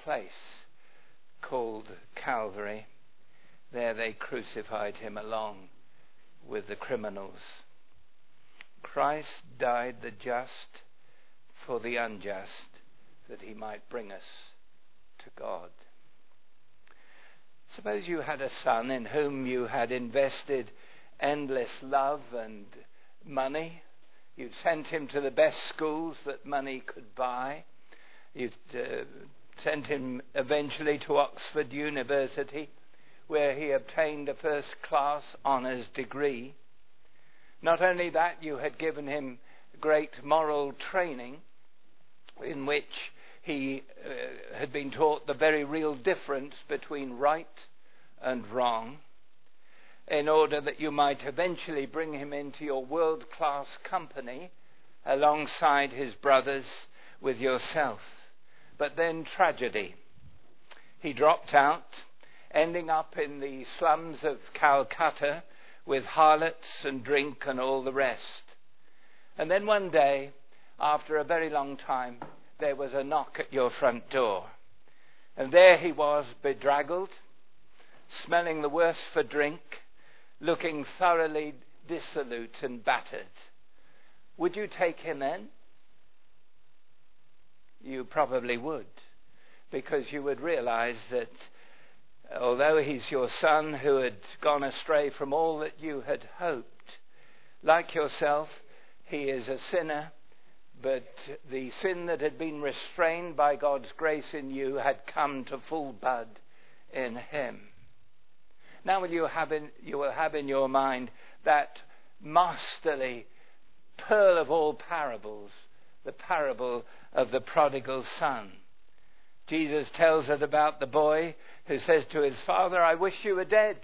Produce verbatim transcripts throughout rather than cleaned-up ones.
place called Calvary. There they crucified him along with the criminals. Christ died the just for the unjust, that he might bring us to God. Suppose you had a son in whom you had invested endless love and money. You'd sent him to the best schools that money could buy. You'd uh, sent him eventually to Oxford University, where he obtained a first-class honours degree. Not only that, you had given him great moral training in which he uh, had been taught the very real difference between right and wrong, in order that you might eventually bring him into your world-class company alongside his brothers with yourself. But then tragedy. He dropped out, ending up in the slums of Calcutta with harlots and drink and all the rest. And then one day, after a very long time, there was a knock at your front door. And there he was, bedraggled, smelling the worse for drink, looking thoroughly dissolute and battered. Would you take him in? You probably would, because you would realize that although he's your son who had gone astray from all that you had hoped, like yourself, he is a sinner, but the sin that had been restrained by God's grace in you had come to full bud in him. Now will you have in, you will have in your mind that masterly pearl of all parables, the parable of the prodigal son. Jesus tells us about the boy who says to his father, I wish you were dead.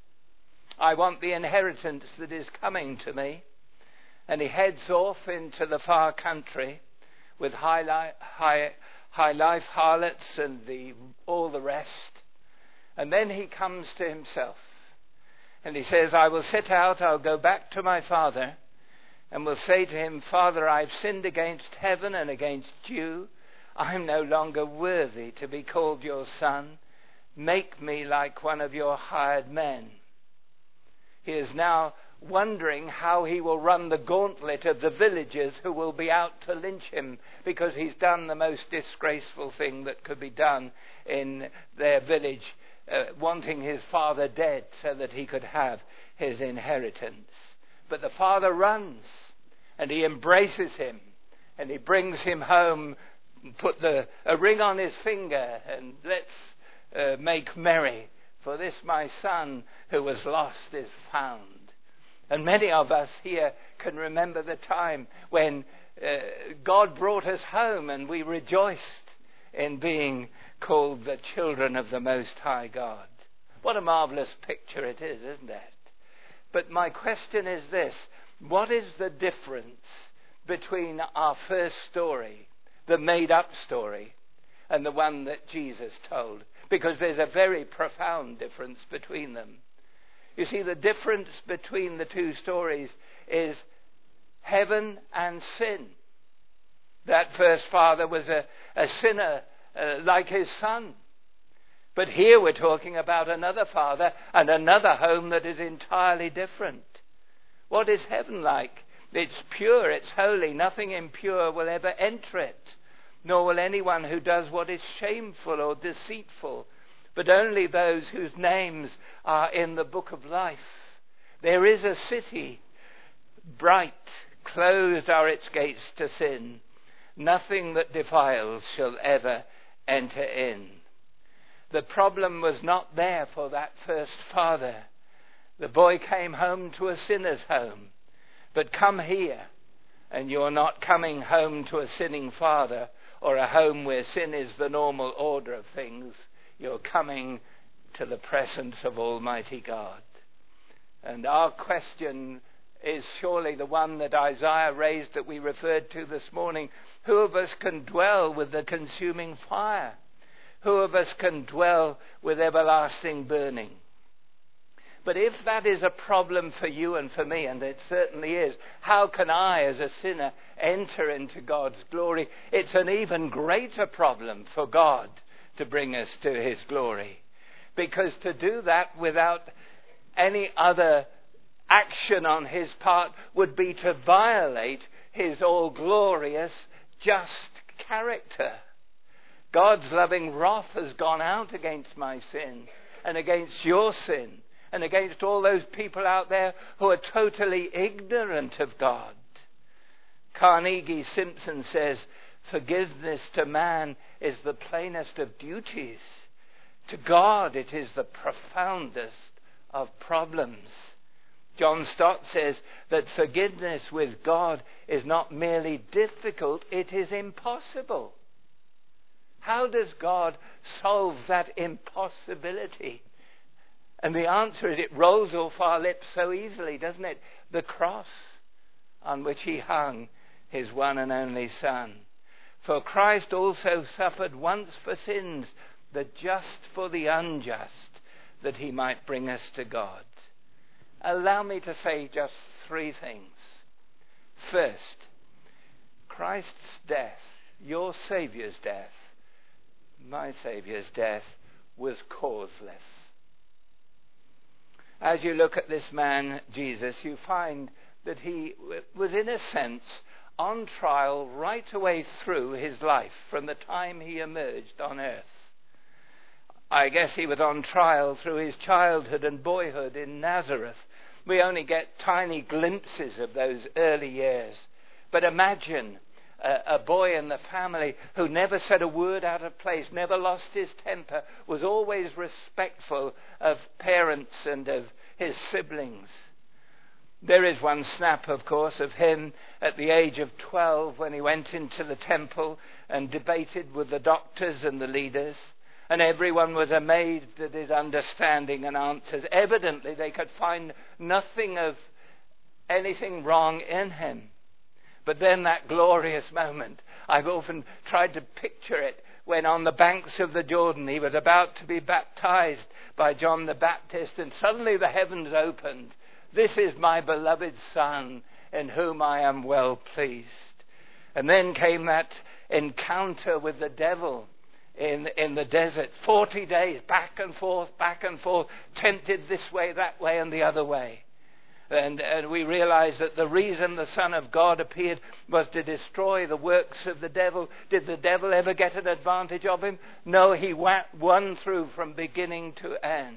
I want the inheritance that is coming to me. And he heads off into the far country with high, li- high, high life harlots and the, all the rest. And then he comes to himself. And he says, I will sit out, I'll go back to my father, and will say to him, Father, I've sinned against heaven and against you. I'm no longer worthy to be called your son. Make me like one of your hired men. He is now wondering how he will run the gauntlet of the villagers who will be out to lynch him because he's done the most disgraceful thing that could be done in their village, uh, wanting his father dead so that he could have his inheritance. But the father runs and he embraces him and he brings him home, put the, a ring on his finger, and let's uh, make merry, for this my son who was lost is found. And many of us here can remember the time when uh, God brought us home and we rejoiced in being called the children of the Most High God. What a marvelous picture it is, isn't it? But my question is this: what is the difference between our first story, the made-up story, and the one that Jesus told? Because there's a very profound difference between them. You see, the difference between the two stories is heaven and sin. That first father was a, a sinner uh, like his son. But here we're talking about another father and another home that is entirely different. What is heaven like? It's pure, it's holy. Nothing impure will ever enter it, nor will anyone who does what is shameful or deceitful, but only those whose names are in the book of life. There is a city, bright, closed are its gates to sin. Nothing that defiles shall ever enter in. The problem was not there for that first father. The boy came home to a sinner's home. But come here, and you're not coming home to a sinning father or a home where sin is the normal order of things. You're coming to the presence of Almighty God. And our question is surely the one that Isaiah raised that we referred to this morning. Who of us can dwell with the consuming fire? Who of us can dwell with everlasting burning? But if that is a problem for you and for me, and it certainly is, how can I as a sinner enter into God's glory? It's an even greater problem for God to bring us to his glory. Because to do that without any other action on his part would be to violate his all-glorious, just character. God's loving wrath has gone out against my sin and against your sin and against all those people out there who are totally ignorant of God. Carnegie Simpson says, forgiveness to man is the plainest of duties. To God it is the profoundest of problems. John Stott says that forgiveness with God is not merely difficult, it is impossible. How does God solve that impossibility? And the answer is, it rolls off our lips so easily, doesn't it? The cross on which he hung his one and only Son. For Christ also suffered once for sins, the just for the unjust, that he might bring us to God. Allow me to say just three things. First, Christ's death, your Saviour's death, my Saviour's death, was causeless. As you look at this man, Jesus, you find that he was, in a sense, on trial right away through his life, from the time he emerged on earth. I guess he was on trial through his childhood and boyhood in Nazareth. We only get tiny glimpses of those early years. But imagine a, a boy in the family who never said a word out of place, never lost his temper, was always respectful of parents and of his siblings. There is one snap, of course, of him at the age of twelve when he went into the temple and debated with the doctors and the leaders. And everyone was amazed at his understanding and answers. Evidently, they could find nothing of anything wrong in him. But then that glorious moment, I've often tried to picture it, when on the banks of the Jordan he was about to be baptized by John the Baptist, and suddenly the heavens opened. This is my beloved Son, in whom I am well pleased. And then came that encounter with the devil in in the desert. Forty days, back and forth, back and forth, tempted this way, that way, and the other way. And, and we realize that the reason the Son of God appeared was to destroy the works of the devil. Did the devil ever get an advantage of him? No, he won through from beginning to end.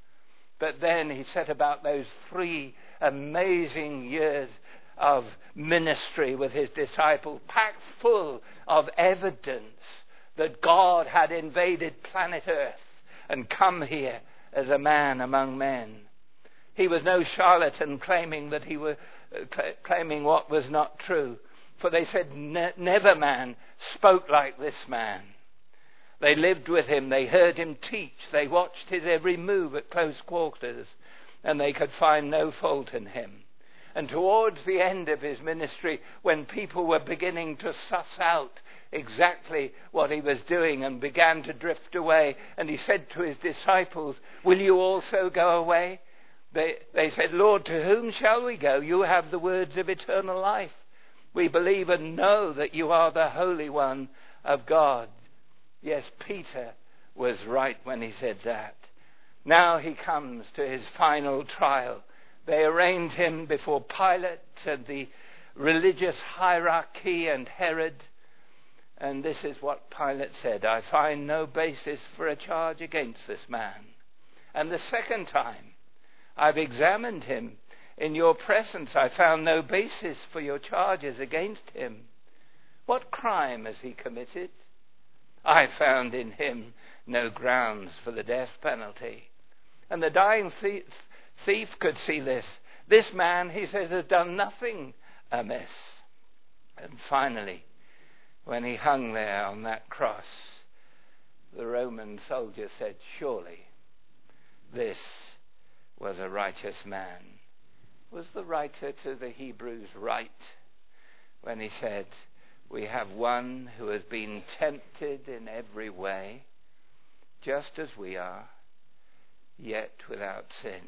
But then he set about those three amazing years of ministry with his disciples, packed full of evidence that God had invaded planet Earth and come here as a man among men. He was no charlatan claiming that he was uh, cl- claiming what was not true. For they said, ne- never man spoke like this man. They lived with him, they heard him teach, they watched his every move at close quarters, and they could find no fault in him. And towards the end of his ministry, when people were beginning to suss out exactly what he was doing and began to drift away, and he said to his disciples, will you also go away? They, they said, Lord, to whom shall we go? You have the words of eternal life. We believe and know that you are the Holy One of God. Yes, Peter was right when he said that. Now he comes to his final trial. They arraigned him before Pilate and the religious hierarchy and Herod. And this is what Pilate said, I find no basis for a charge against this man. And the second time, I've examined him. In your presence, I found no basis for your charges against him. What crime has he committed? I found in him no grounds for the death penalty. And the dying thief could see this. This man, he says, has done nothing amiss. And finally, when he hung there on that cross, the Roman soldier said, surely this was a righteous man. Was the writer to the Hebrews right when he said, we have one who has been tempted in every way, just as we are, yet without sin?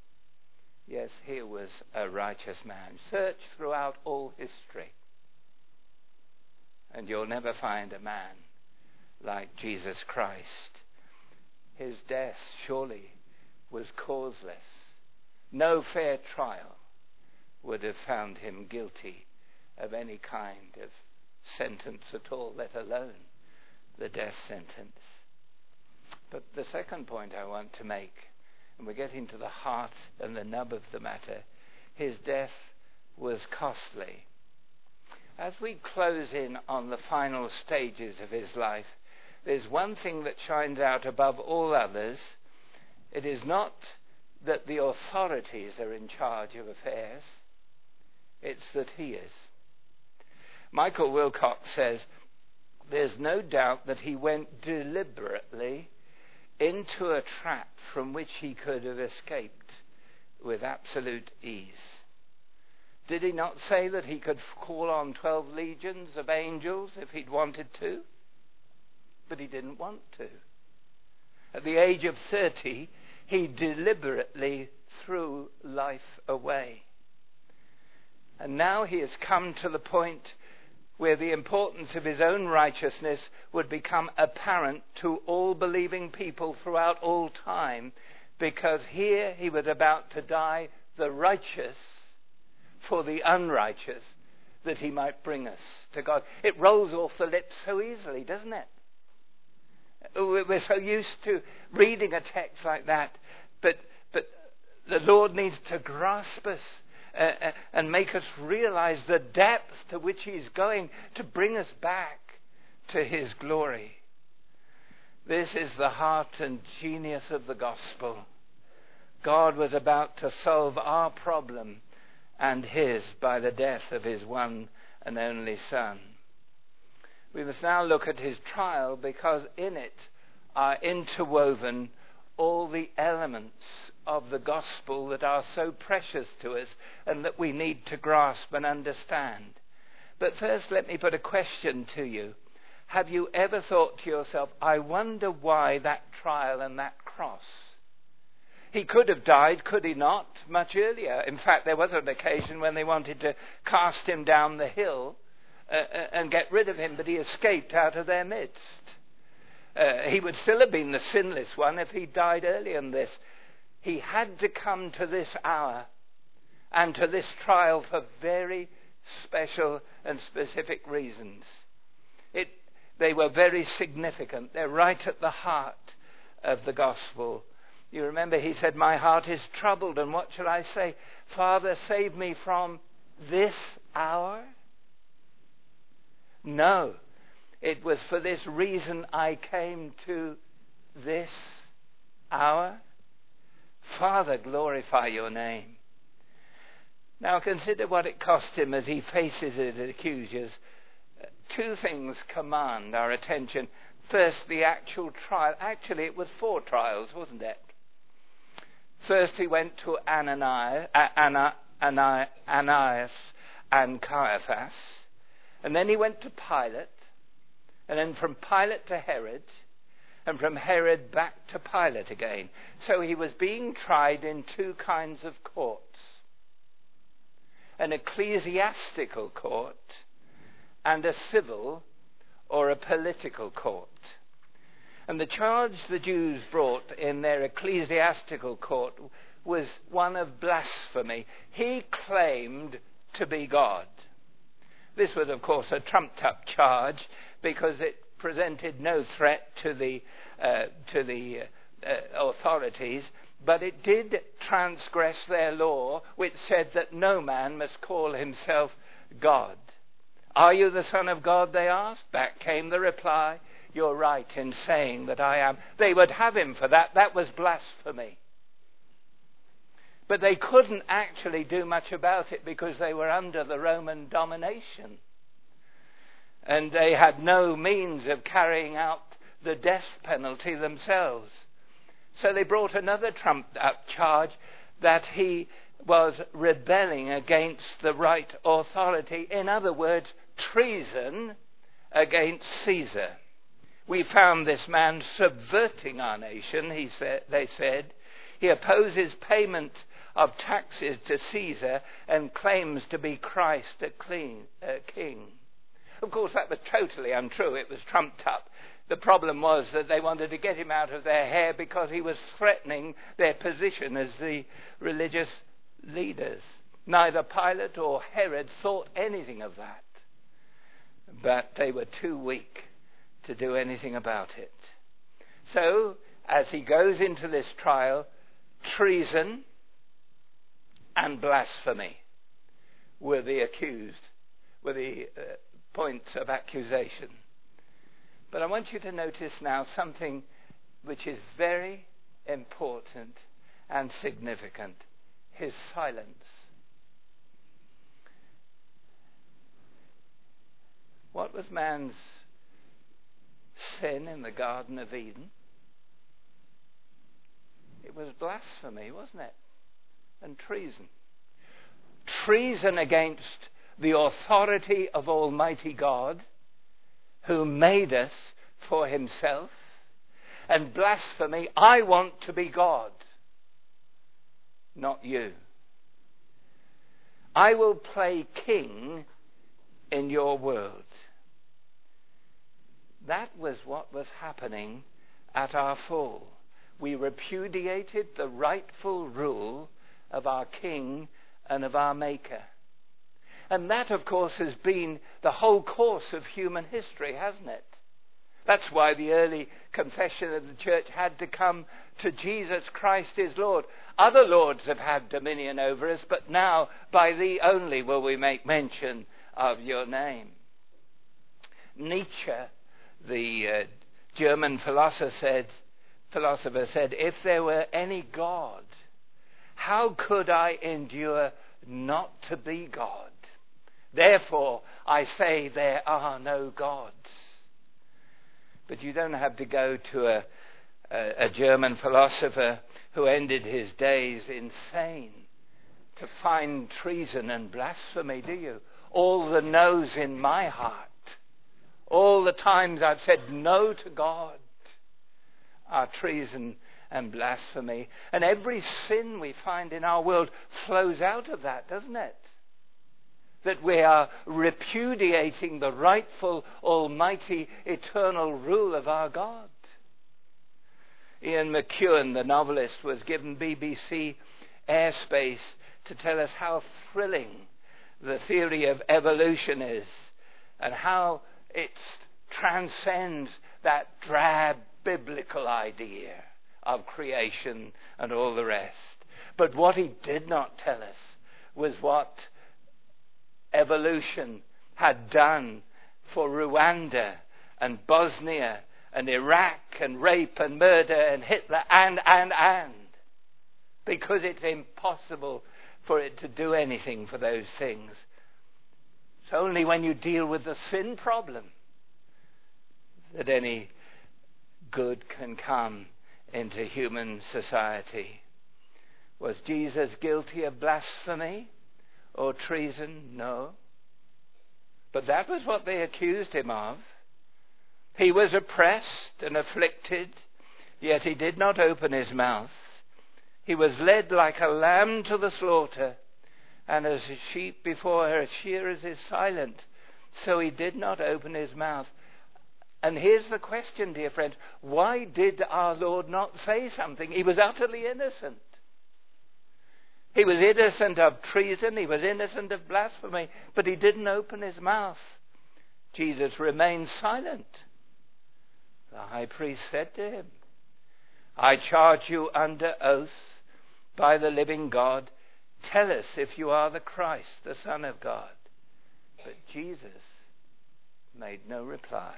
Yes, here was a righteous man. Search throughout all history, and you'll never find a man like Jesus Christ. His death surely was causeless. No fair trial would have found him guilty of any kind of sentence at all, let alone the death sentence. But the second point I want to make, and we're getting to the heart and the nub of the matter, his death was costly. As we close in on the final stages of his life, there's one thing that shines out above all others. It is not that the authorities are in charge of affairs. It's that he is. Michael Wilcox says, there's no doubt that he went deliberately into a trap from which he could have escaped with absolute ease. Did he not say that he could call on twelve legions of angels if he'd wanted to? But he didn't want to. At the age of thirty, he deliberately threw life away. And now he has come to the point where the importance of his own righteousness would become apparent to all believing people throughout all time, because here he was about to die the righteous for the unrighteous, that he might bring us to God. It rolls off the lips so easily, doesn't it? We're so used to reading a text like that, but but the Lord needs to grasp us uh, and make us realize the depth to which he's going to bring us back to his glory. This is the heart and genius of the gospel. God was about to solve our problem and his by the death of his one and only Son. We must now look at his trial, because in it are interwoven all the elements of the gospel that are so precious to us and that we need to grasp and understand. But first, let me put a question to you. Have you ever thought to yourself, I wonder why that trial and that cross? He could have died, could he not, much earlier. In fact, there was an occasion when they wanted to cast him down the hill uh, and get rid of him, but he escaped out of their midst. Uh, he would still have been the sinless one if he died earlier in this. He had to come to this hour and to this trial for very special and specific reasons. It, they were very significant. They're right at the heart of the gospel. You remember he said, my heart is troubled, and what shall I say? Father, save me from this hour? No, it was for this reason I came to this hour. Father, glorify your name. Now consider what it cost him as he faces his accusers. Two things command our attention. First, the actual trial. Actually, it was four trials, wasn't it? First, he went to Ananias, Ananias and Caiaphas. And then he went to Pilate. And then from Pilate to Herod. And from Herod back to Pilate again. So he was being tried in two kinds of courts. An ecclesiastical court and a civil or a political court. And the charge the Jews brought in their ecclesiastical court was one of blasphemy. He claimed to be God. This was, of course, a trumped-up charge because it presented no threat to the uh, to the uh, authorities, but it did transgress their law, which said that no man must call himself God. Are you the Son of God, they asked. Back came the reply, you're right in saying that I am. They would have him for that. That was blasphemy. But they couldn't actually do much about it because they were under the Roman domination. And they had no means of carrying out the death penalty themselves. So they brought another trumped-up charge that he was rebelling against the right authority. In other words, treason against Caesar. We found this man subverting our nation, he said, they said. He opposes payment of taxes to Caesar and claims to be Christ a clean, uh, king. Of course, that was totally untrue. It was trumped up. The problem was that they wanted to get him out of their hair because he was threatening their position as the religious leaders. Neither Pilate or Herod thought anything of that. But they were too weak to do anything about it. So, as he goes into this trial, treason and blasphemy were the accused, were the uh, points of accusation. But I want you to notice now something which is very important and significant: his silence. What was man's sin in the Garden of Eden? It was blasphemy, wasn't it? And treason. Treason against the authority of Almighty God, who made us for himself. And blasphemy, I want to be God, not you. I will play king in your world. That was what was happening at our fall. We repudiated the rightful rule of our king and of our maker. And that, of course, has been the whole course of human history, hasn't it? That's why the early confession of the church had to come to Jesus Christ is Lord. Other lords have had dominion over us, but now by thee only will we make mention of your name. Nietzsche, the uh, German philosopher said, philosopher said, if there were any God, how could I endure not to be God? Therefore, I say there are no gods. But you don't have to go to a, a, a German philosopher who ended his days insane to find treason and blasphemy, do you? All the no's in my heart, all the times I've said no to God, are treason and blasphemy. And every sin we find in our world flows out of that, doesn't it? That we are repudiating the rightful, almighty, eternal rule of our God. Ian McEwan, the novelist, was given B B C airspace to tell us how thrilling the theory of evolution is and how it transcends that drab biblical idea of creation and all the rest. But what he did not tell us was what evolution had done for Rwanda and Bosnia and Iraq and rape and murder and Hitler and, and, and. Because it's impossible for it to do anything for those things. It's only when you deal with the sin problem that any good can come into human society. Was Jesus guilty of blasphemy or treason? No. But that was what they accused him of. He was oppressed and afflicted, yet he did not open his mouth. He was led like a lamb to the slaughter, and as a sheep before her shearers is silent, so he did not open his mouth. And here's the question, dear friends. Why did our Lord not say something? He was utterly innocent. He was innocent of treason. He was innocent of blasphemy. But he didn't open his mouth. Jesus remained silent. The high priest said to him, I charge you under oath by the living God, tell us if you are the Christ, the Son of God. But Jesus made no reply.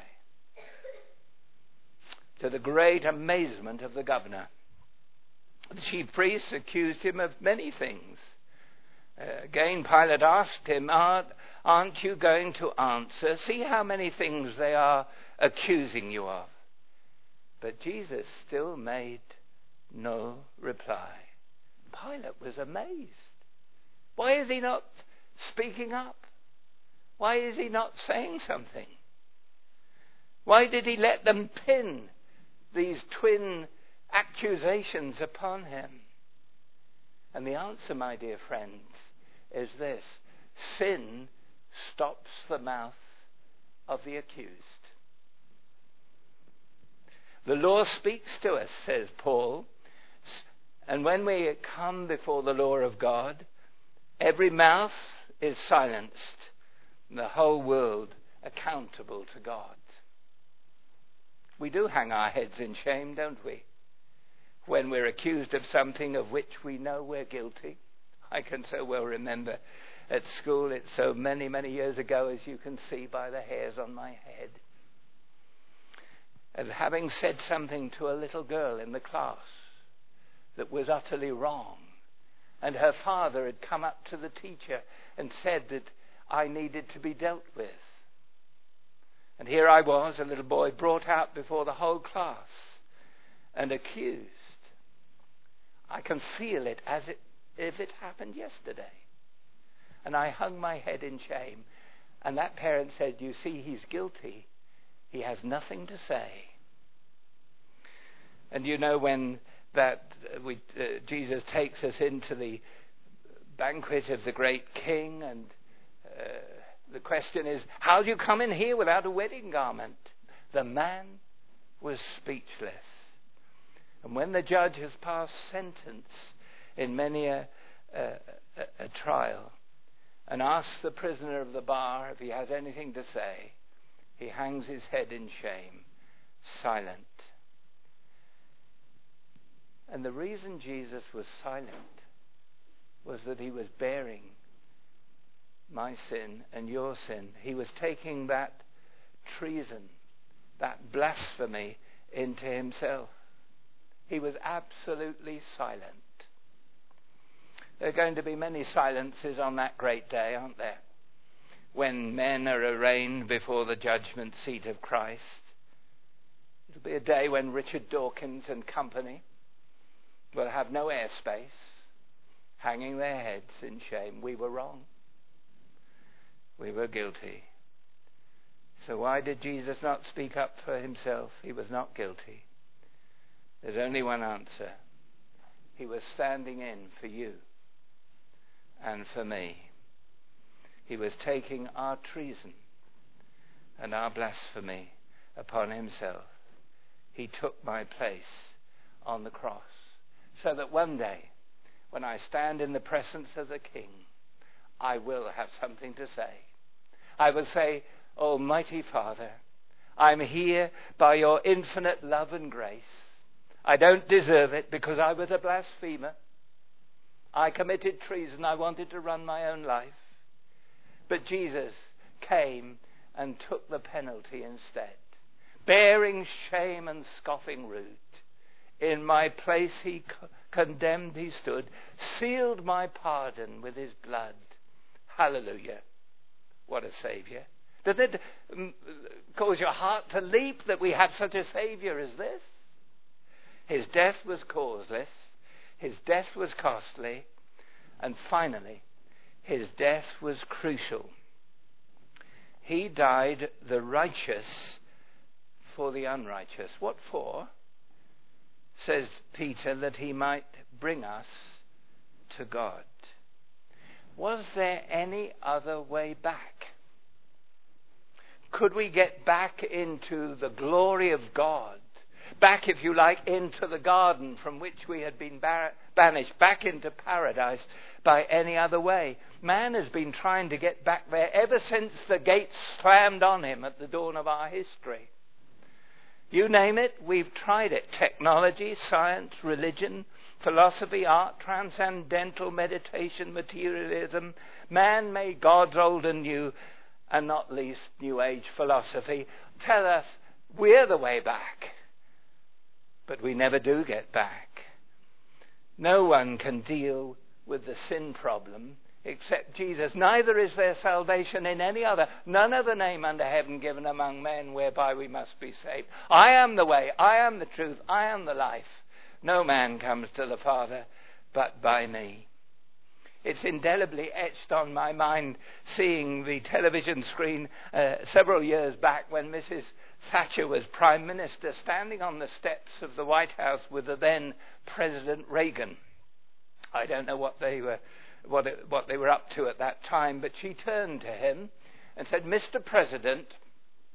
To the great amazement of the governor, the chief priests accused him of many things. Uh, again, Pilate asked him, aren't, aren't you going to answer? See how many things they are accusing you of. But Jesus still made no reply. Pilate was amazed. Why is he not speaking up? Why is he not saying something? Why did he let them pin these twin accusations upon him? And the answer, my dear friends, is this: sin stops the mouth of the accused. The law speaks to us, says Paul, and when we come before the law of God, every mouth is silenced, and the whole world accountable to God. We do hang our heads in shame, don't we? When we're accused of something of which we know we're guilty. I can so well remember at school, it's so many, many years ago, as you can see by the hairs on my head, of having said something to a little girl in the class that was utterly wrong. And her father had come up to the teacher and said that I needed to be dealt with. And here I was, a little boy, brought out before the whole class and accused. I can feel it as it, if it happened yesterday. And I hung my head in shame. And that parent said, you see, he's guilty. He has nothing to say. And you know, when that uh, we, uh, Jesus takes us into the banquet of the great king, and uh, the question is, how do you come in here without a wedding garment? The man was speechless. And when the judge has passed sentence in many a, a, a, a trial and asks the prisoner of the bar if he has anything to say, he hangs his head in shame, silent. And the reason Jesus was silent was that he was bearing my sin and your sin. He was taking that treason, that blasphemy into himself. He was absolutely silent. There are going to be many silences on that great day, aren't there? When men are arraigned before the judgment seat of Christ. It'll be a day when Richard Dawkins and company will have no airspace, hanging their heads in shame. We were wrong. We were guilty. So why did Jesus not speak up for himself? He was not guilty. There's only one answer. He was standing in for you and for me. He was taking our treason and our blasphemy upon himself. He took my place on the cross, so that one day, when I stand in the presence of the King, I will have something to say. I will say, Almighty Father, I'm here by your infinite love and grace. I don't deserve it because I was a blasphemer. I committed treason. I wanted to run my own life. But Jesus came and took the penalty instead. Bearing shame and scoffing rude. In my place he co- condemned he stood. Sealed my pardon with his blood. Hallelujah. What a Saviour. Does it um, cause your heart to leap that we have such a Saviour as this? His death was causeless. His death was costly. And finally, his death was crucial. He died the righteous for the unrighteous. What for? Says Peter, that he might bring us to God. Was there any other way back? Could we get back into the glory of God? Back, if you like, into the garden from which we had been bar- banished, back into paradise by any other way? Man has been trying to get back there ever since the gates slammed on him at the dawn of our history. You name it, we've tried it. Technology, science, religion, philosophy, art, transcendental meditation, materialism, man-made gods old and new, and not least New Age philosophy, tell us we're the way back. But we never do get back. No one can deal with the sin problem except Jesus. Neither is there salvation in any other. None other name under heaven given among men whereby we must be saved. I am the way. I am the truth. I am the life. No man comes to the Father but by me. It's indelibly etched on my mind seeing the television screen uh, several years back when Missus Thatcher was Prime Minister, standing on the steps of the White House with the then President Reagan. I don't know what they were what, it, what they were up to at that time, but she turned to him and said, Mister President,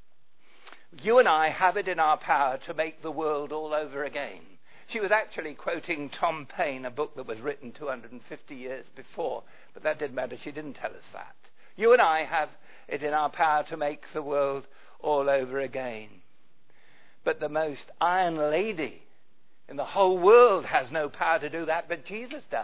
You and I have it in our power to make the world all over again. She was actually quoting Tom Paine, a book that was written two hundred fifty years before, but that didn't matter. She didn't tell us that. You and I have it in our power to make the world all over again. But the most iron lady in the whole world has no power to do that, but Jesus does.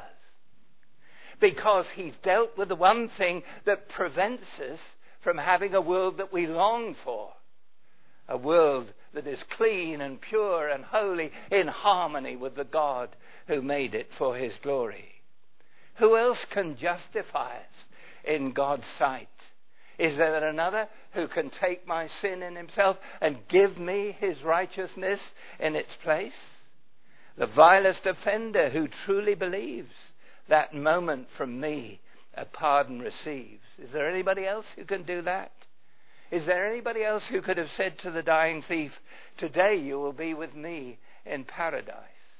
Because he's dealt with the one thing that prevents us from having a world that we long for. A world that is clean and pure and holy, in harmony with the God who made it for his glory. Who else can justify us in God's sight? Is there another who can take my sin in himself and give me his righteousness in its place? The vilest offender who truly believes that moment from me a pardon receives. Is there anybody else who can do that? Is there anybody else who could have said to the dying thief, today you will be with me in paradise?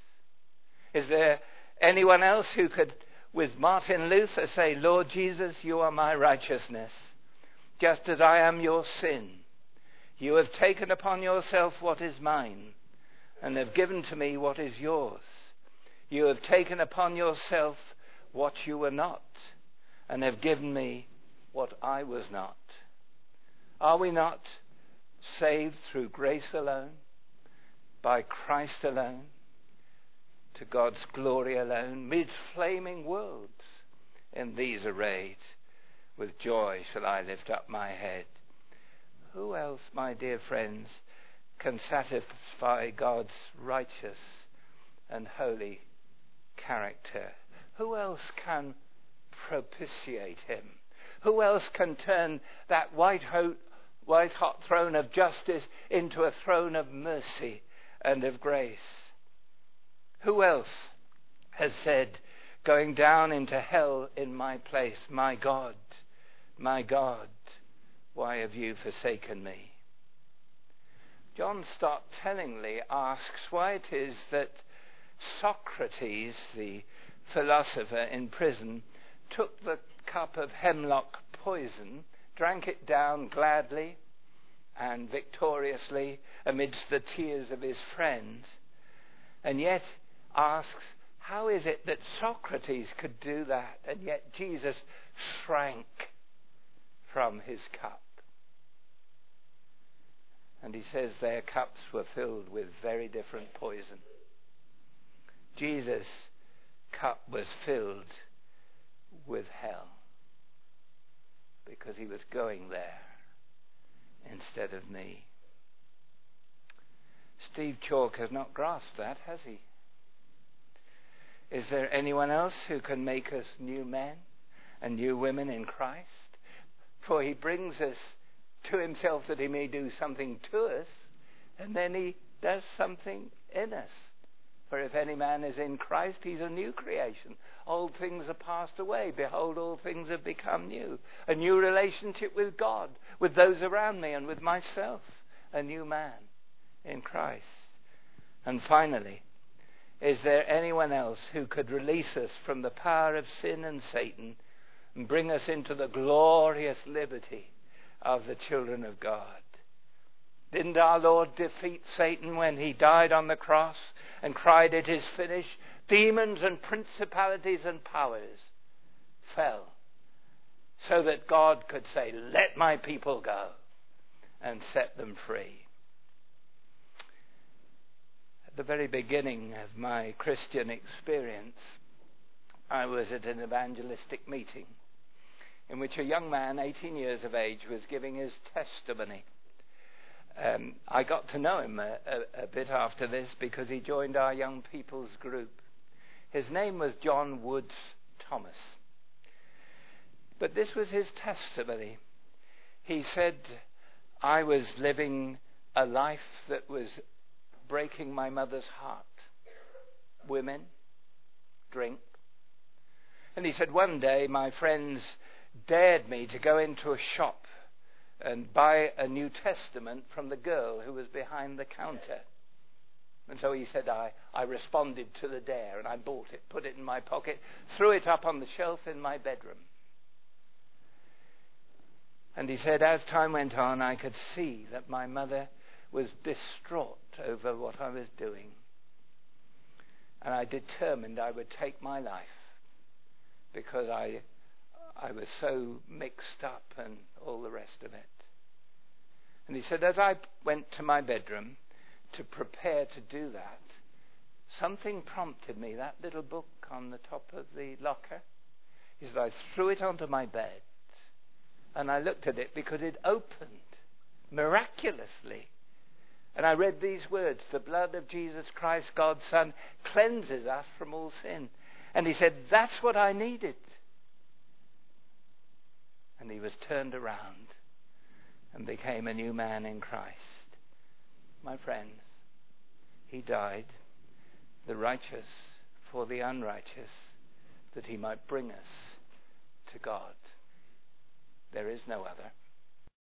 Is there anyone else who could, with Martin Luther, say, Lord Jesus, you are my righteousness, just as I am your sin. You have taken upon yourself what is mine, and have given to me what is yours. You have taken upon yourself what you were not, and have given me what I was not. Are we not saved through grace alone, by Christ alone, to God's glory alone, mid flaming worlds? In these arrayed, with joy shall I lift up my head. Who else, my dear friends, can satisfy God's righteous and holy character? Who else can propitiate him? Who else can turn that white hot, white hot throne of justice into a throne of mercy and of grace? Who else has said, going down into hell in my place, my God, my God, why have you forsaken me? John Stott tellingly asks why it is that Socrates, the philosopher in prison, took the cup of hemlock poison, drank it down gladly and victoriously amidst the tears of his friends, and yet asks, how is it that Socrates could do that, and yet Jesus shrank from his cup? And he says their cups were filled with very different poison. Jesus' cup was filled with hell, because he was going there instead of me. Steve Chalk has not grasped that, has he? Is there anyone else who can make us new men and new women in Christ? For he brings us to himself that he may do something to us, and then he does something in us. For if any man is in Christ, he's a new creation. Old things are passed away. Behold, all things have become new. A new relationship with God, with those around me, and with myself. A new man in Christ. And finally, is there anyone else who could release us from the power of sin and Satan and bring us into the glorious liberty of the children of God? Didn't our Lord defeat Satan when he died on the cross and cried, it is finished? Demons and principalities and powers fell so that God could say, let my people go, and set them free. At the very beginning of my Christian experience, I was at an evangelistic meeting in which a young man, eighteen years of age, was giving his testimony. Um, I got to know him a, a, a bit after this because he joined our young people's group. His name was John Woods Thomas. But this was his testimony. He said, I was living a life that was breaking my mother's heart. Women, drink. And he said, one day my friends dared me to go into a shop and buy a New Testament from the girl who was behind the counter. And so he said, I, I responded to the dare, and I bought it, put it in my pocket, threw it up on the shelf in my bedroom. And he said, as time went on, I could see that my mother was distraught over what I was doing. And I determined I would take my life because I, I was so mixed up and all the rest of it. And he said, as I went to my bedroom to prepare to do that, something prompted me, that little book on the top of the locker. He said, I threw it onto my bed and I looked at it because it opened miraculously. And I read these words, the blood of Jesus Christ, God's Son, cleanses us from all sin. And he said, that's what I needed. And he was turned around and became a new man in Christ. My friends, he died, the righteous for the unrighteous, that he might bring us to God. There is no other.